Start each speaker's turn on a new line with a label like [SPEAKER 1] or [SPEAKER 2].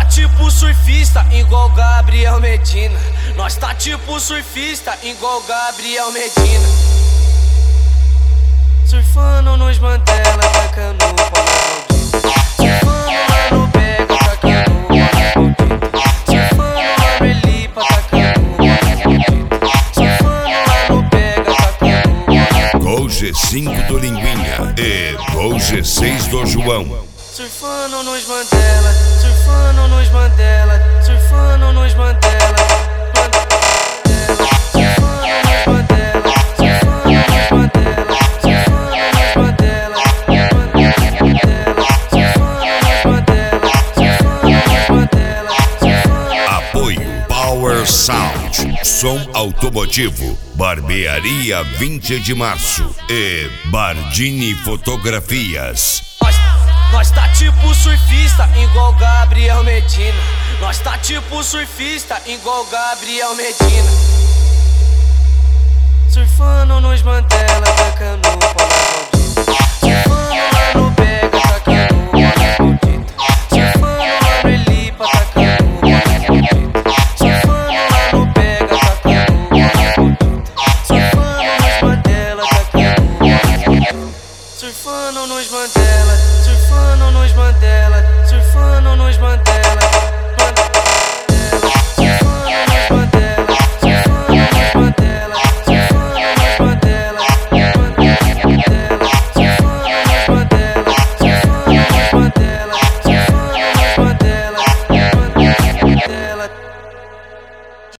[SPEAKER 1] tipo surfista, igual Gabriel Medina. Nós tá tipo surfista, igual Gabriel Medina. Surfando nos Mandela, tacando pau na maldita. Surfando lá no Pega, tacando pau na maldita. Surfando lá no Elipa, tacando pau na maldita. Surfando lá no Pega, tacando pau na maldita.
[SPEAKER 2] Gol G5 do Linguinha e Gol G6 do João.
[SPEAKER 1] Surfando nos Mandela, surfando nos Mandela, surfando nos Mandela,
[SPEAKER 2] Apoio Power Sound, som automotivo, Barbearia 20 de Março e Bardini Fotografias.
[SPEAKER 1] Nós tá tipo surfista, igual Gabriel Medina. Nós tá tipo surfista, igual Gabriel Medina. Surfando nos Mandela, tacando pau na maldita. Surfando lá no Pega, tacando pau na maldita. Surfando lá no Elipa, tacando pau na maldita. Surfando lá no Pega, tacando pau na maldita. Surfando nos Mandela, tacando pau na maldita. Surfando nos Mandela, surfando nos Mandela, surfando nos Mandela.